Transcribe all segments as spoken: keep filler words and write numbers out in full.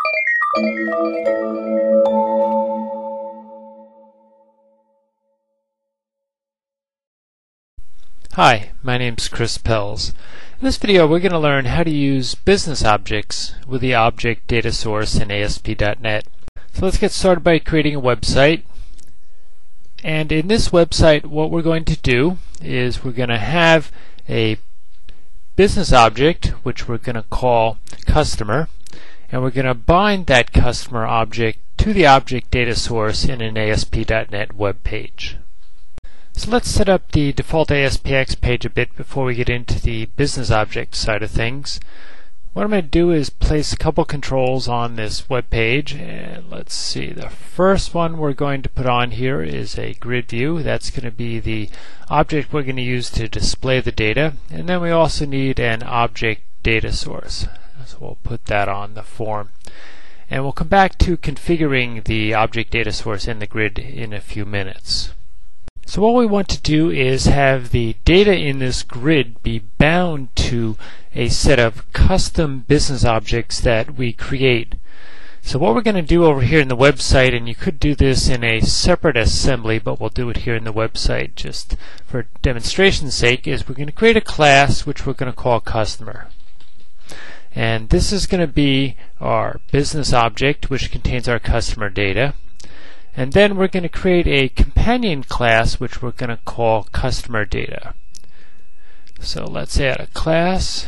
Hi, my name's Chris Pells. In this video we're going to learn how to use business objects with the object data source in A S P dot net. So let's get started by creating a website. And in this website what we're going to do is we're going to have a business object which we're going to call customer, and we're going to bind that customer object to the object data source in an A S P dot net web page. So let's set up the default A S P X page a bit before we get into the business object side of things. What I'm going to do is place a couple controls on this web page, and let's see, the first one we're going to put on here is a grid view. That's going to be the object we're going to use to display the data, and then we also need an object data source. So we'll put that on the form. And we'll come back to configuring the object data source in the grid in a few minutes. So what we want to do is have the data in this grid be bound to a set of custom business objects that we create. So what we're going to do over here in the website, and you could do this in a separate assembly, but we'll do it here in the website just for demonstration's sake, is we're going to create a class which we're going to call customer. And this is going to be our business object which contains our customer data. And then we're going to create a companion class which we're going to call customer data. So let's add a class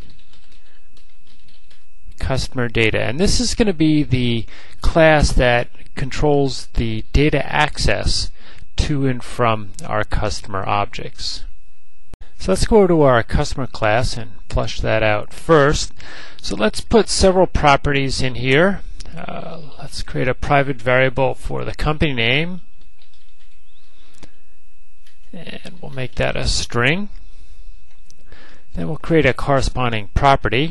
customer data, and this is going to be the class that controls the data access to and from our customer objects. So let's go to our customer class and flush that out first. So let's put several properties in here. Uh, let's create a private variable for the company name, and we'll make that a string. Then we'll create a corresponding property,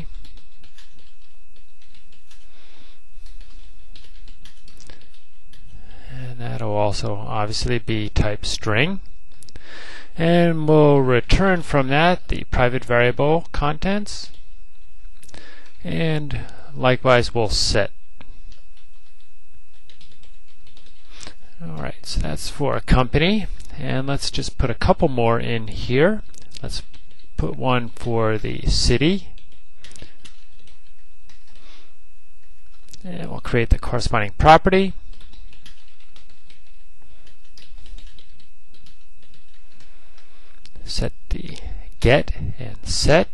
and that'll also obviously be type string. And we'll return from that the private variable contents, and likewise we'll set. Alright, so that's for a company, and let's just put a couple more in here. Let's put one for the city, and we'll create the corresponding property. Set the get and set.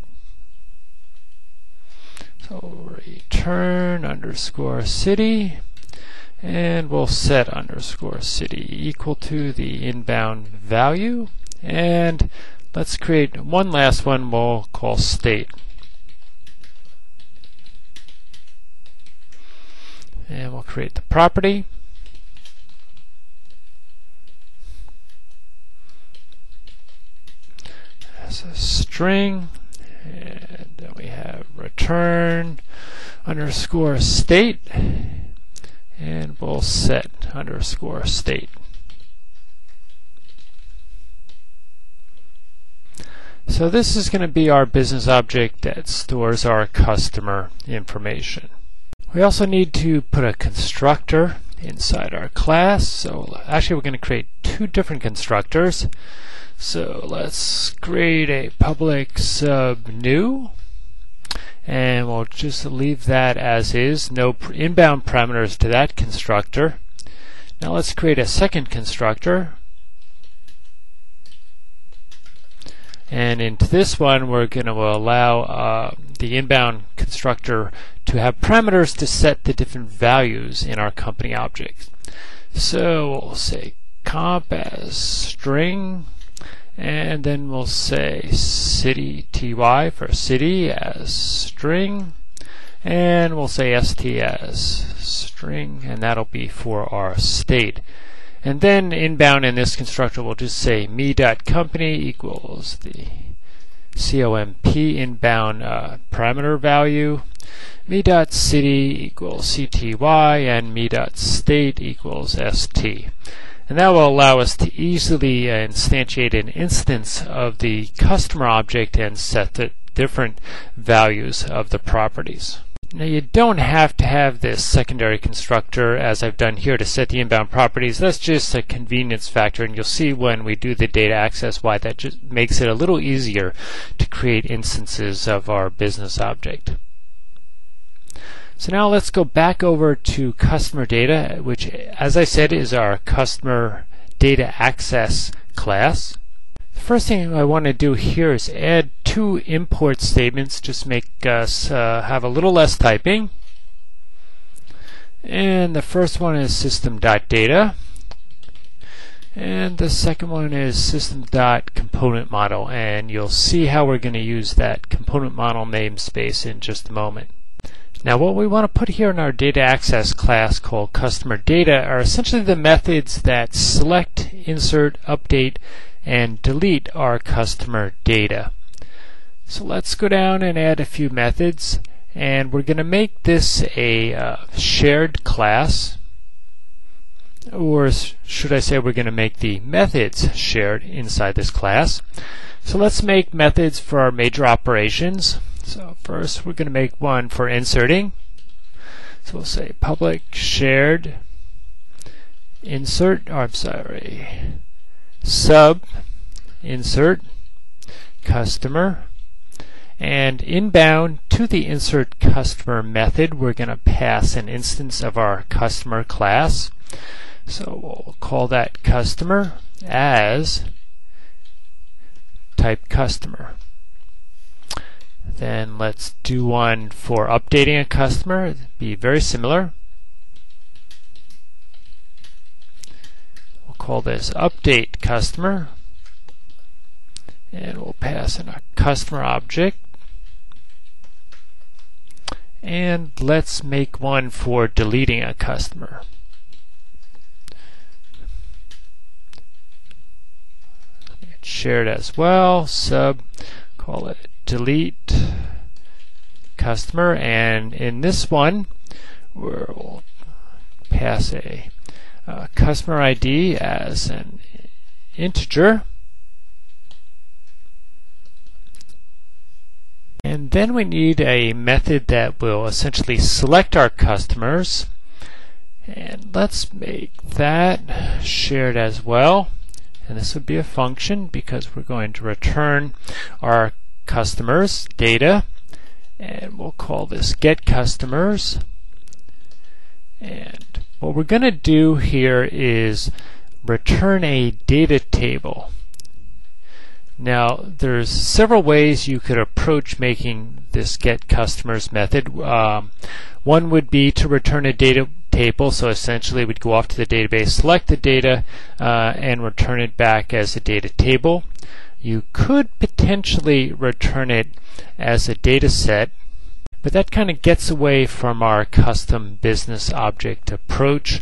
So return underscore city, and we'll set underscore city equal to the inbound value. And let's create one last one we'll call state. And we'll create the property. As a string, and then we have return underscore state, and we'll set underscore state. So this is going to be our business object that stores our customer information. We also need to put a constructor inside our class. So actually we're going to create two different constructors. So let's create a public sub new, and we'll just leave that as is, no inbound parameters to that constructor. Now let's create a second constructor, and into this one we're going to allow uh, the inbound constructor to have parameters to set the different values in our company object. So we'll say comp as string, and then we'll say city ty for city as string, and we'll say st as string, and that'll be for our state. And then inbound in this constructor we'll just say me.company equals the comp inbound uh, parameter value, me.city equals cty, and me.state equals st. And that will allow us to easily uh, instantiate an instance of the customer object and set the different values of the properties. Now you don't have to have this secondary constructor as I've done here to set the inbound properties. That's just a convenience factor, and you'll see when we do the data access why that just makes it a little easier to create instances of our business object. So now let's go back over to customer data, which as I said is our customer data access class. The first thing I want to do here is add two import statements, just make us uh, have a little less typing. And the first one is system.data, and the second one is system.componentModel, and you'll see how we're going to use that component model namespace in just a moment. Now what we want to put here in our data access class called customer data are essentially the methods that select, insert, update, and delete our customer data. So let's go down and add a few methods, and we're going to make this a uh, shared class, or should I say we're going to make the methods shared inside this class. So let's make methods for our major operations. So first we're going to make one for inserting. So we'll say public shared insert, or I'm sorry, sub insert customer, and inbound to the insert customer method we're going to pass an instance of our customer class. So we'll call that customer as type customer. Then let's do one for updating a customer. It'd be very similar. We'll call this update customer, and we'll pass in a customer object. And let's make one for deleting a customer. It's shared as well. Sub, call it delete customer, and in this one we'll pass a uh, customer I D as an integer, and then we need a method that will essentially select our customers, and let's make that shared as well, and this would be a function because we're going to return our customers data, and we'll call this get customers. And what we're going to do here is return a data table. Now there's several ways you could approach making this get customers method. Um, one would be to return a data table, so essentially we'd go off to the database, select the data, uh, and return it back as a data table. You could potentially return it as a data set, but that kind of gets away from our custom business object approach.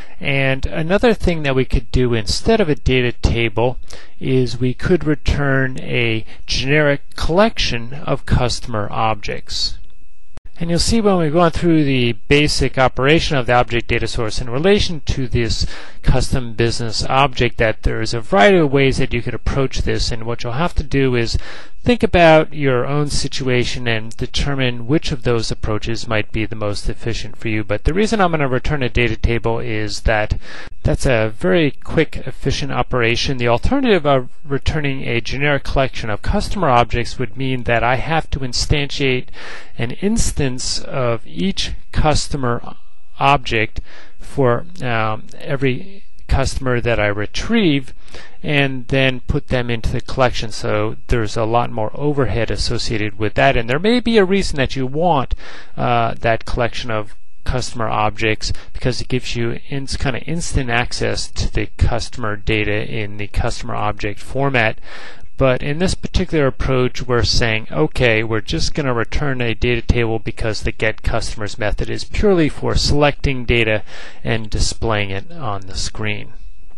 And another thing that we could do instead of a data table is we could return a generic collection of customer objects. And you'll see when we've gone through the basic operation of the object data source in relation to this custom business object that there's a variety of ways that you could approach this, and what you'll have to do is think about your own situation and determine which of those approaches might be the most efficient for you. But the reason I'm going to return a data table is that that's a very quick, efficient operation. The alternative of returning a generic collection of customer objects would mean that I have to instantiate an instance of each customer object for um, every customer that I retrieve, and then put them into the collection. So there's a lot more overhead associated with that, and there may be a reason that you want uh, that collection of customer objects, because it gives you in, kind of instant access to the customer data in the customer object format. But in this particular approach, we're saying, okay, we're just going to return a data table because the get customers method is purely for selecting data and displaying it on the screen.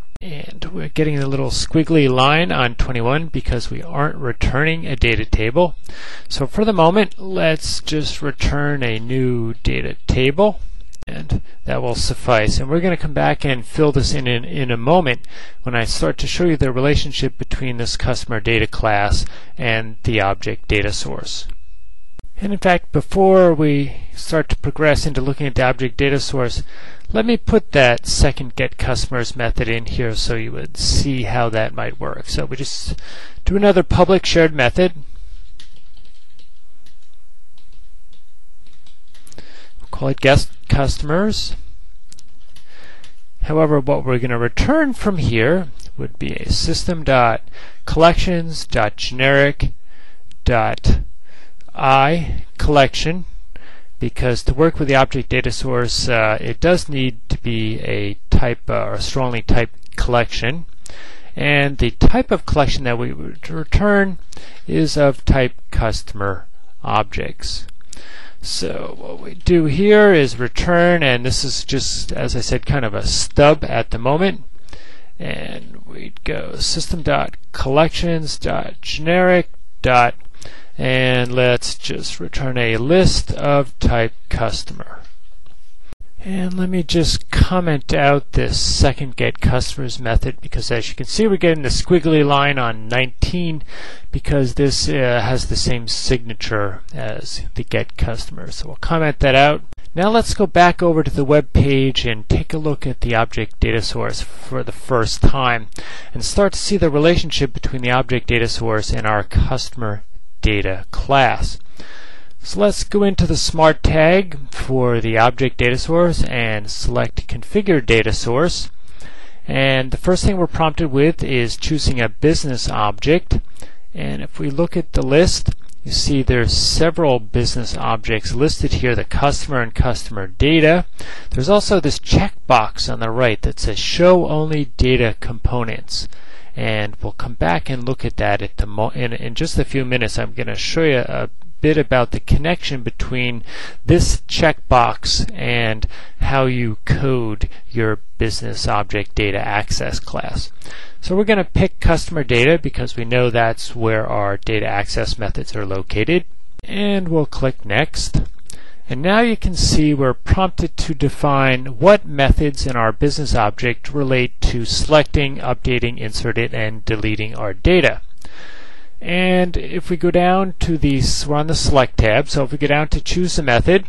And we're getting a little squiggly line on twenty-one because we aren't returning a data table. So for the moment, let's just return a new data table, and that will suffice. And we're going to come back and fill this in, in in a moment when I start to show you the relationship between this customer data class and the object data source. And in fact, before we start to progress into looking at the object data source, let me put that second getCustomers method in here so you would see how that might work. So we just do another public shared method. We'll call it getCustomers. However, what we're going to return from here would be a system.collections.generic.i collection, because to work with the object data source, uh, it does need to be a type uh, or a strongly typed collection. And the type of collection that we would return is of type customer objects. So what we do here is return, and this is just, as I said, kind of a stub at the moment. And we'd go system.collections.generic. And let's just return a list of type customer. And let me just comment out this second getCustomers method, because as you can see, we're getting the squiggly line on nineteen because this uh, has the same signature as the getCustomer. So we'll comment that out. Now let's go back over to the web page and take a look at the object data source for the first time and start to see the relationship between the object data source and our customer data class. So let's go into the Smart tag for the object data source and select Configure Data Source. And the first thing we're prompted with is choosing a business object. And if we look at the list, you see there's several business objects listed here, the customer and customer data. There's also this checkbox on the right that says Show Only Data Components. And we'll come back and look at that at the mo in, in just a few minutes. I'm going to show you a bit about the connection between this checkbox and how you code your business object data access class. So we're going to pick customer data because we know that's where our data access methods are located. And we'll click Next. And now you can see we're prompted to define what methods in our business object relate to selecting, updating, inserting, and deleting our data. And if we go down to the, we're on the Select tab, so if we go down to Choose a Method,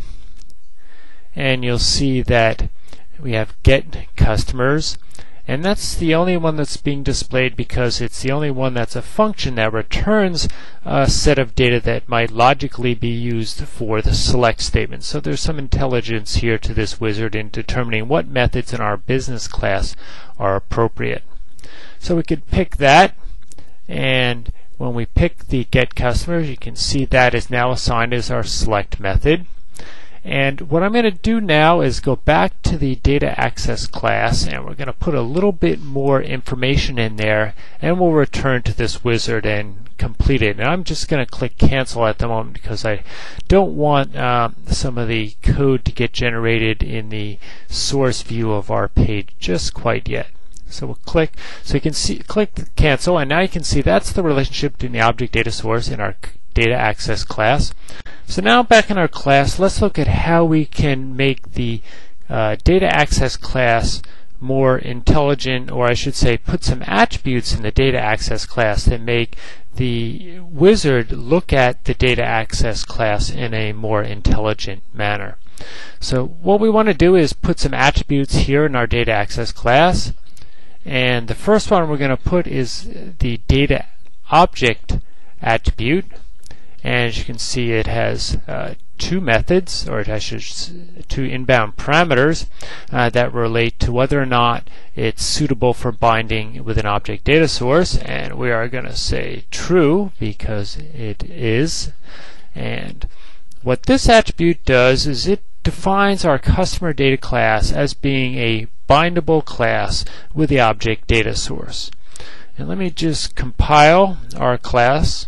and you'll see that we have getCustomers, and that's the only one that's being displayed because it's the only one that's a function that returns a set of data that might logically be used for the select statement. So there's some intelligence here to this wizard in determining what methods in our business class are appropriate. So we could pick that, and when we pick the getCustomers, you can see that is now assigned as our select method. And what I'm going to do now is go back to the data access class, and we're going to put a little bit more information in there, and we'll return to this wizard and complete it. And I'm just going to click cancel at the moment because I don't want um, some of the code to get generated in the source view of our page just quite yet. So we'll click, so you can see, click cancel, and now you can see that's the relationship between the object data source and our data access class. So now back in our class, let's look at how we can make the uh, data access class more intelligent, or I should say put some attributes in the data access class that make the wizard look at the data access class in a more intelligent manner. So what we want to do is put some attributes here in our data access class. And the first one we're going to put is the data object attribute. And as you can see, it has uh, two methods, or it has two inbound parameters uh, that relate to whether or not it's suitable for binding with an object data source. And we are going to say true because it is. And what this attribute does is it defines our customer data class as being a bindable class with the object data source. And let me just compile our class.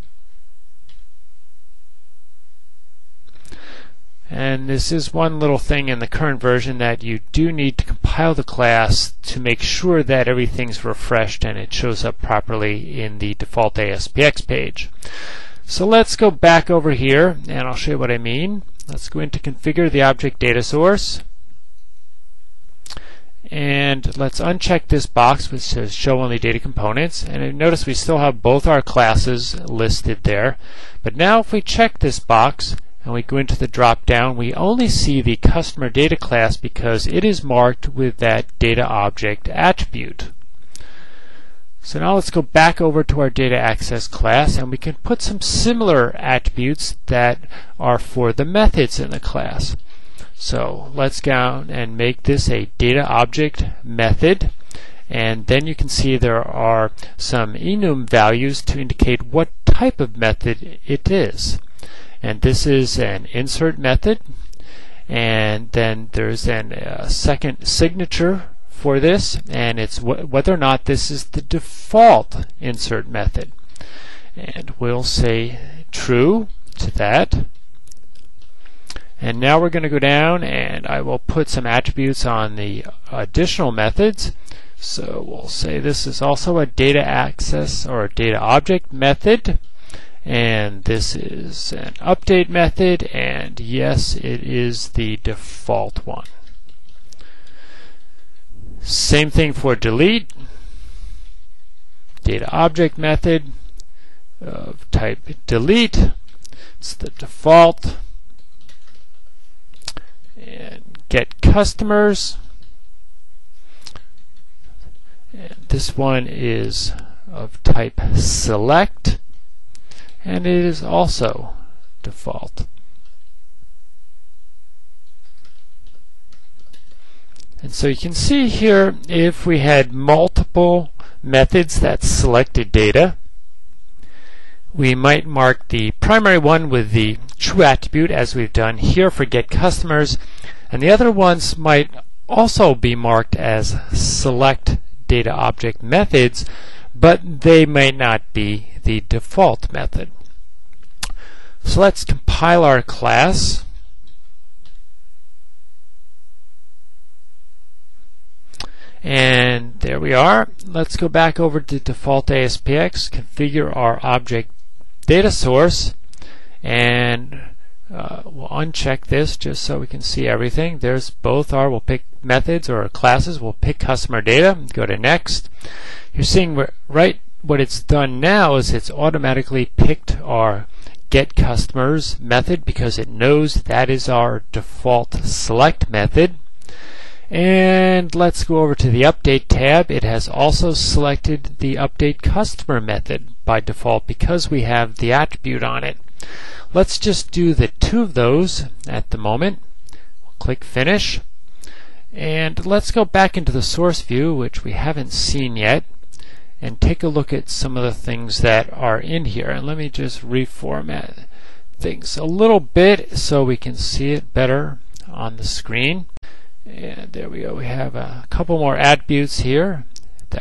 And this is one little thing in the current version that you do need to compile the class to make sure that everything's refreshed and it shows up properly in the default A S P X page. So let's go back over here and I'll show you what I mean. Let's go into configure the object data source. And let's uncheck this box which says show only data components, and notice we still have both our classes listed there. But now if we check this box and we go into the drop down, we only see the customer data class because it is marked with that data object attribute. So now let's go back over to our data access class, and we can put some similar attributes that are for the methods in the class. So let's go and make this a data object method, and then you can see there are some enum values to indicate what type of method it is. And this is an insert method, and then there's an, a second signature for this, and it's wh whether or not this is the default insert method. And we'll say true to that. And now we're going to go down, and I will put some attributes on the additional methods. So we'll say this is also a data access or a data object method, and this is an update method, and yes, it is the default one. Same thing for delete, data object method of type delete, it's the default. And get customers, and this one is of type select, and it is also default. And so you can see here, if we had multiple methods that selected data, we might mark the primary one with the true attribute as we've done here for get customers, and the other ones might also be marked as select data object methods, but they might not be the default method. So let's compile our class. And there we are. Let's go back over to default A S P X, configure our object data source, and uh, we'll uncheck this just so we can see everything. There's both our, we'll pick methods or classes, we'll pick customer data, go to next. You're seeing where, right, what it's done now is it's automatically picked our get customers method because it knows that is our default select method. And let's go over to the update tab. It has also selected the update customer method by default because we have the attribute on it. Let's just do the two of those at the moment. We'll click finish, and let's go back into the source view, which we haven't seen yet, and take a look at some of the things that are in here. And let me just reformat things a little bit so we can see it better on the screen. And there we go. We have a couple more attributes here. That,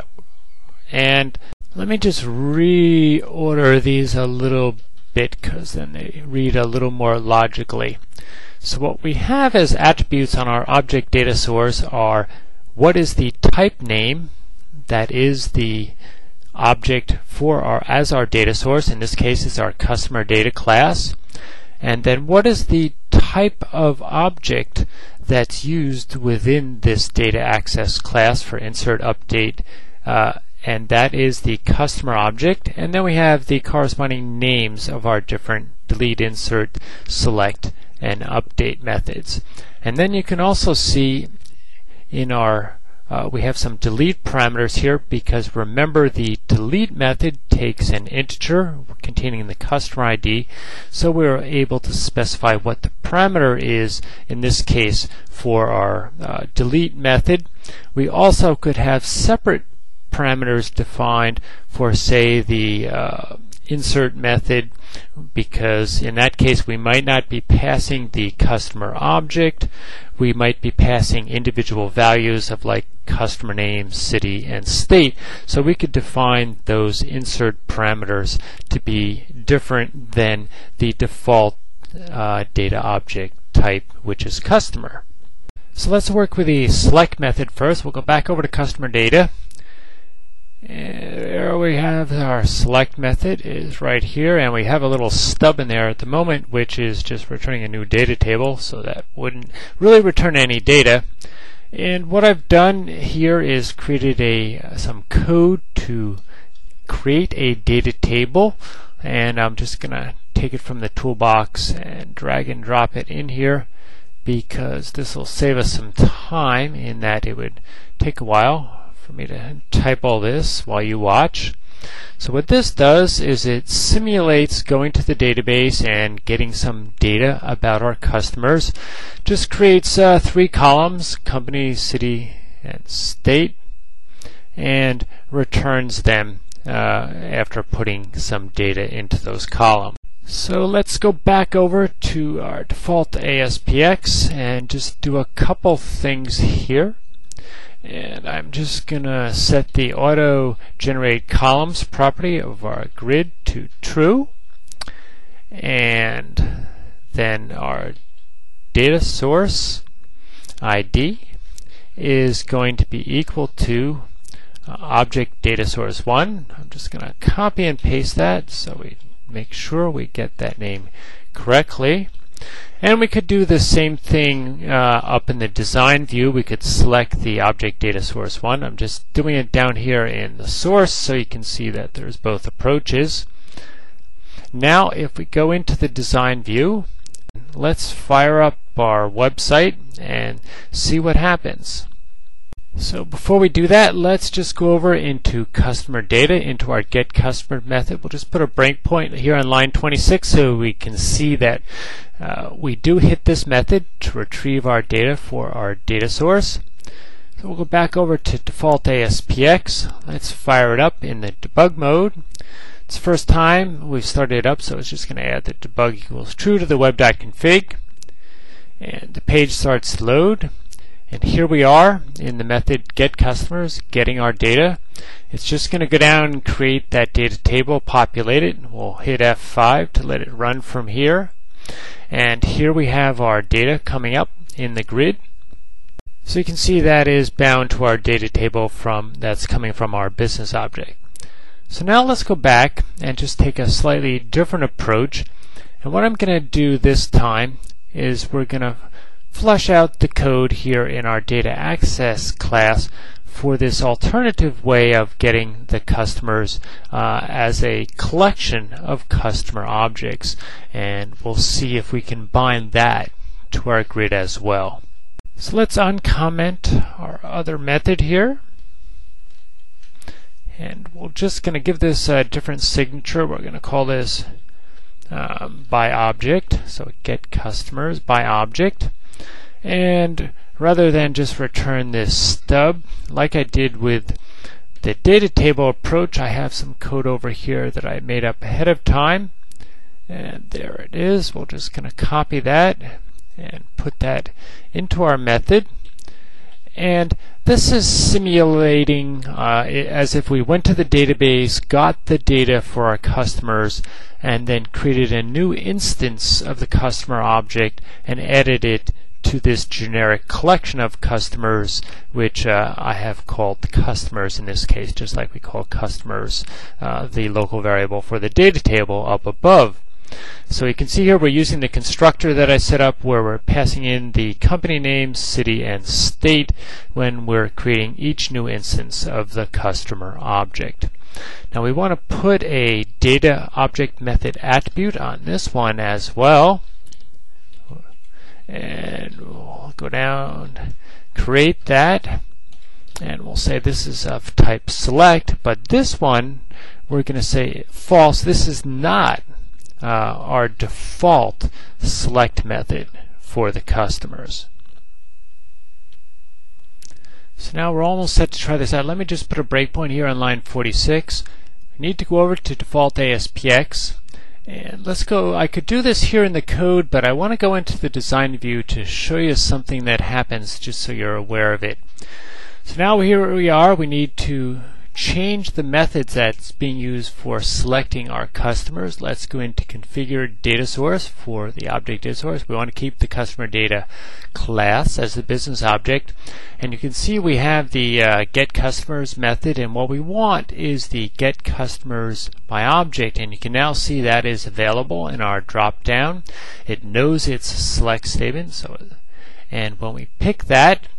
and let me just reorder these a little bit because then they read a little more logically. So what we have as attributes on our object data source are what is the type name that is the object for our as our data source. In this case, it's our customer data class. And then what is the type of object that's used within this data access class for insert update, uh, and that is the customer object. And then we have the corresponding names of our different delete, insert, select, and update methods. And then you can also see in our Uh, we have some delete parameters here because remember the delete method takes an integer containing the customer I D, so we're able to specify what the parameter is in this case for our uh, delete method. We also could have separate parameters defined for, say, the uh, insert method, because in that case we might not be passing the customer object. We might be passing individual values of like customer name, city, and state. So we could define those insert parameters to be different than the default uh, data object type, which is customer. So let's work with the select method first. We'll go back over to customer data. And there we have our select method is right here, and we have a little stub in there at the moment which is just returning a new data table, so that wouldn't really return any data. And what I've done here is created a some code to create a data table, and I'm just gonna take it from the toolbox and drag and drop it in here, because this will save us some time in that it would take a while for me to type all this while you watch. So what this does is it simulates going to the database and getting some data about our customers. Just creates uh, three columns: company, city, and state, and returns them uh, after putting some data into those columns. So let's go back over to our default A S P X and just do a couple things here. And I'm just gonna set the auto generate columns property of our grid to true, and then our data source I D is going to be equal to uh, object data source one. I'm just gonna copy and paste that so we make sure we get that name correctly. And we could do the same thing uh, up in the design view. We could select the object data source one. I'm just doing it down here in the source so you can see that there's both approaches. Now if we go into the design view, let's fire up our website and see what happens. So before we do that, let's just go over into customer data, into our get customer method. We'll just put a breakpoint here on line twenty-six so we can see that uh, we do hit this method to retrieve our data for our data source. So we'll go back over to default A S P X. Let's fire it up in the debug mode. It's the first time we've started it up, so it's just going to add the debug equals true to the web.config. And the page starts to load. And here we are in the method get customers, getting our data. It's just going to go down and create that data table, populate it. We'll hit F five to let it run from here. And here we have our data coming up in the grid. So you can see that is bound to our data table from that's coming from our business object. So now let's go back and just take a slightly different approach. And what I'm going to do this time is we're going to flush out the code here in our data access class for this alternative way of getting the customers uh, as a collection of customer objects, and we'll see if we can bind that to our grid as well. So let's uncomment our other method here, and we're just going to give this a different signature. We're going to call this um, by object, so get customers by object. And rather than just return this stub like I did with the data table approach, I have some code over here that I made up ahead of time, and there it is. We're just going to copy that and put that into our method. And this is simulating uh, as if we went to the database, got the data for our customers, and then created a new instance of the customer object and added it to this generic collection of customers, which uh, I have called the customers in this case, just like we call customers uh, the local variable for the data table up above. So you can see here we're using the constructor that I set up where we're passing in the company name, city, and state when we're creating each new instance of the customer object. Now we want to put a data object method attribute on this one as well. And we'll go down, create that, and we'll say this is of type select, but this one we're going to say false. This is not uh, our default select method for the customers. So now we're almost set to try this out. Let me just put a breakpoint here on line forty-six. We need to go over to default A S P X. And let's go, I could do this here in the code, but I want to go into the design view to show you something that happens just so you're aware of it. So now here we are, we need to change the methods that's being used for selecting our customers. Let's go into configure data source for the object data source. We want to keep the customer data class as the business object. And you can see we have the uh, get customers method, and what we want is the get customers by object, and you can now see that is available in our drop down. It knows it's a select statement, so and when we pick that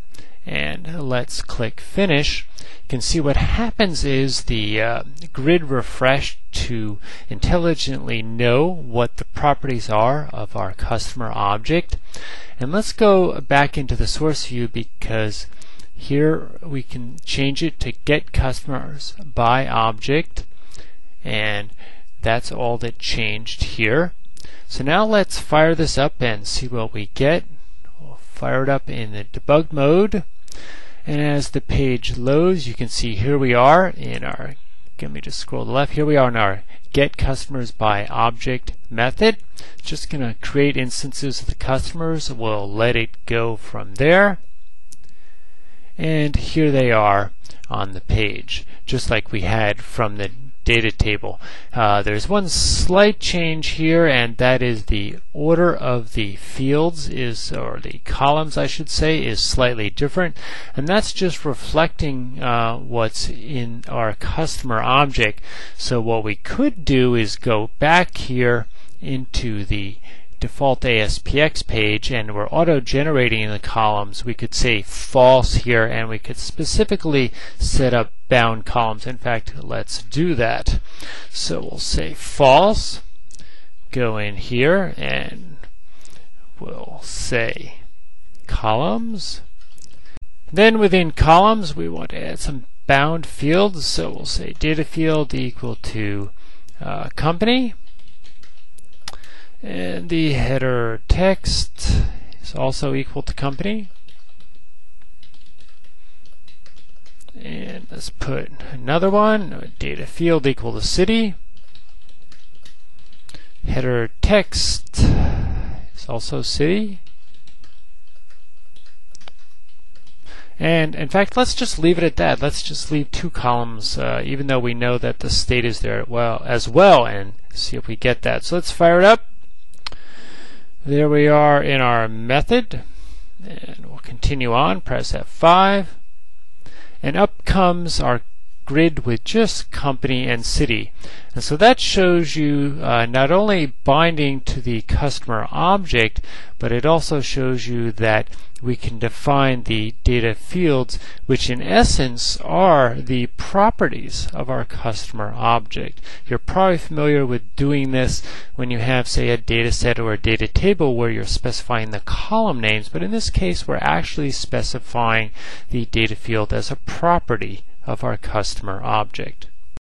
and let's click Finish. You can see what happens is the uh, grid refreshed to intelligently know what the properties are of our customer object. And let's go back into the source view, because here we can change it to Get Customers by Object, and that's all that changed here. So now let's fire this up and see what we get. We'll fire it up in the debug mode, and as the page loads, you can see here we are in our, let me just scroll to the left, here we are in our Get Customers by Object method. Just going to create instances of the customers. We'll let it go from there. And here they are on the page, just like we had from the data table. Uh, there's one slight change here, and that is the order of the fields is, or the columns I should say, is slightly different, and that's just reflecting uh, what's in our customer object. So what we could do is go back here into the default A S P X page, and we're auto-generating the columns. We could say false here, and we could specifically set up bound columns. In fact, let's do that. So we'll say false, go in here, and we'll say columns. Then within columns, we want to add some bound fields, so we'll say data field equal to uh, company. And the header text is also equal to company. And let's put another one, data field equal to city. Header text is also city. And in fact, let's just leave it at that. Let's just leave two columns, uh, even though we know that the state is there well as well, and see if we get that. So let's fire it up. There we are in our method, and we'll continue on, press F five, and up comes our grid with just company and city. And so that shows you uh, not only binding to the customer object, but it also shows you that we can define the data fields, which in essence are the properties of our customer object. You're probably familiar with doing this when you have, say, a data set or a data table where you're specifying the column names, but in this case we're actually specifying the data field as a property of our customer object.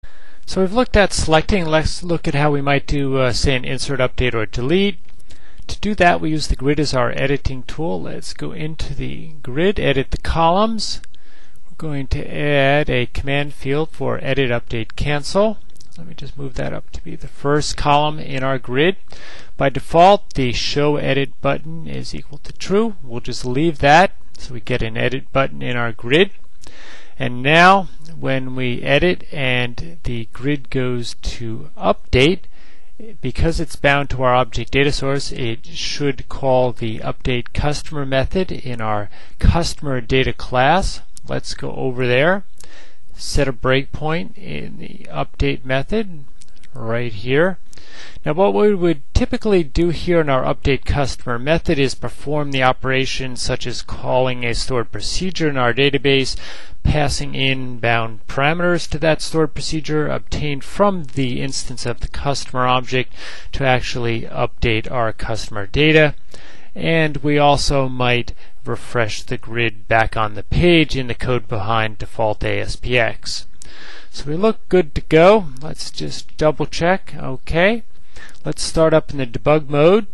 So we've looked at selecting. Let's look at how we might do, uh, say, an insert, update, or delete. To do that, we use the grid as our editing tool. Let's go into the grid, edit the columns. We're going to add a command field for edit, update, cancel. Let me just move that up to be the first column in our grid. By default, the show edit button is equal to true. We'll just leave that so we get an edit button in our grid. And now when we edit and the grid goes to update, because it's bound to our object data source, it should call the update customer method in our customer data class. Let's go over there, set a breakpoint in the update method right here. Now what we would typically do here in our update customer method is perform the operation such as calling a stored procedure in our database, passing in bound parameters to that stored procedure obtained from the instance of the customer object to actually update our customer data. And we also might refresh the grid back on the page in the code behind default A S P X. So we look good to go. Let's just double check. Okay. Let's start up in the debug mode.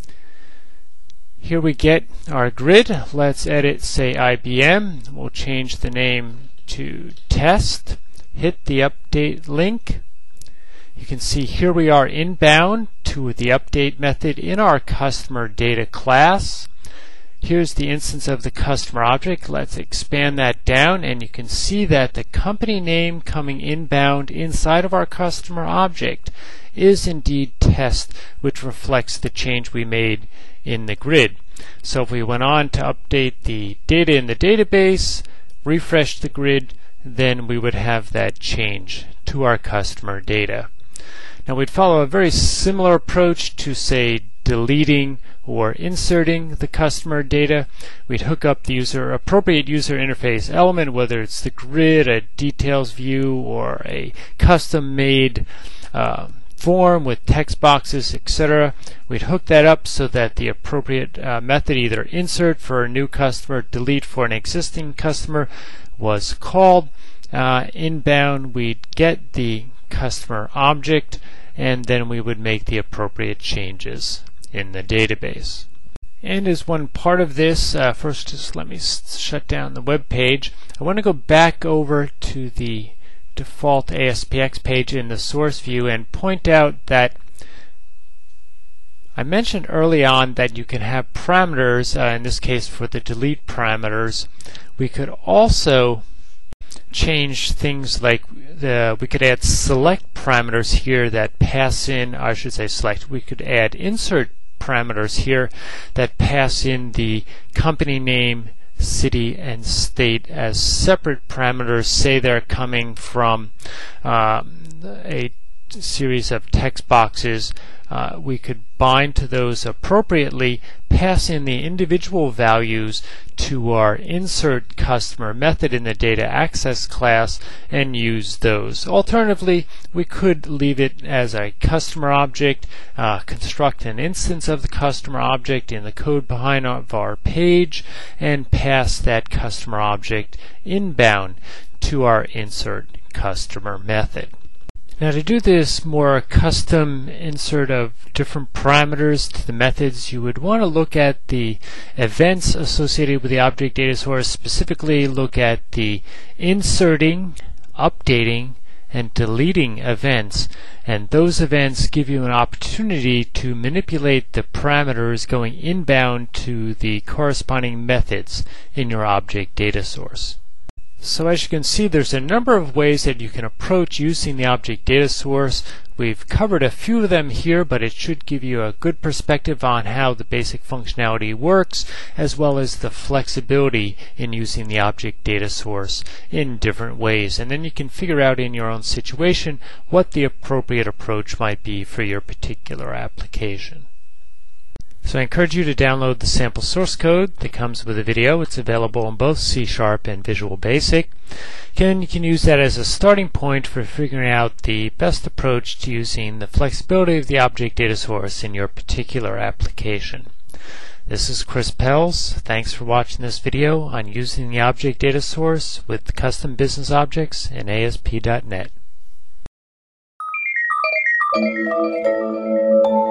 Here we get our grid. Let's edit, say, I B M. We'll change the name to test. Hit the update link. You can see here we are inbound to the update method in our customer data class. Here's the instance of the customer object. Let's expand that down, and you can see that the company name coming inbound inside of our customer object is indeed test, which reflects the change we made in the grid. So if we went on to update the data in the database, refresh the grid, then we would have that change to our customer data. Now we'd follow a very similar approach to, say, deleting or inserting the customer data, we'd hook up the user appropriate user interface element, whether it's the grid, a details view, or a custom-made uh, form with text boxes, et cetera. We'd hook that up so that the appropriate uh, method, either insert for a new customer, delete for an existing customer, was called. Uh, inbound, we'd get the customer object, and then we would make the appropriate changes in the database. And as one part of this, uh, first just let me s shut down the web page. I want to go back over to the default A S P X page in the source view and point out that I mentioned early on that you can have parameters, uh, in this case for the delete parameters. We could also change things like the, we could add select parameters here that pass in, I should say select, we could add insert parameters here that pass in the company name, city, and state as separate parameters. Say they're coming from um, a series of text boxes. Uh, we could bind to those appropriately, pass in the individual values to our insert customer method in the data access class, and use those. Alternatively, we could leave it as a customer object, uh, construct an instance of the customer object in the code behind of our page, and pass that customer object inbound to our insert customer method. Now, to do this more custom insert of different parameters to the methods, you would want to look at the events associated with the object data source, specifically look at the inserting, updating, and deleting events, and those events give you an opportunity to manipulate the parameters going inbound to the corresponding methods in your object data source. So as you can see, there's a number of ways that you can approach using the object data source. We've covered a few of them here, but it should give you a good perspective on how the basic functionality works, as well as the flexibility in using the object data source in different ways. And then you can figure out in your own situation what the appropriate approach might be for your particular application. So I encourage you to download the sample source code that comes with the video. It's available in both C Sharp and Visual Basic. Again, you can use that as a starting point for figuring out the best approach to using the flexibility of the object data source in your particular application. This is Chris Pelz. Thanks for watching this video on using the object data source with custom business objects in A S P dot net.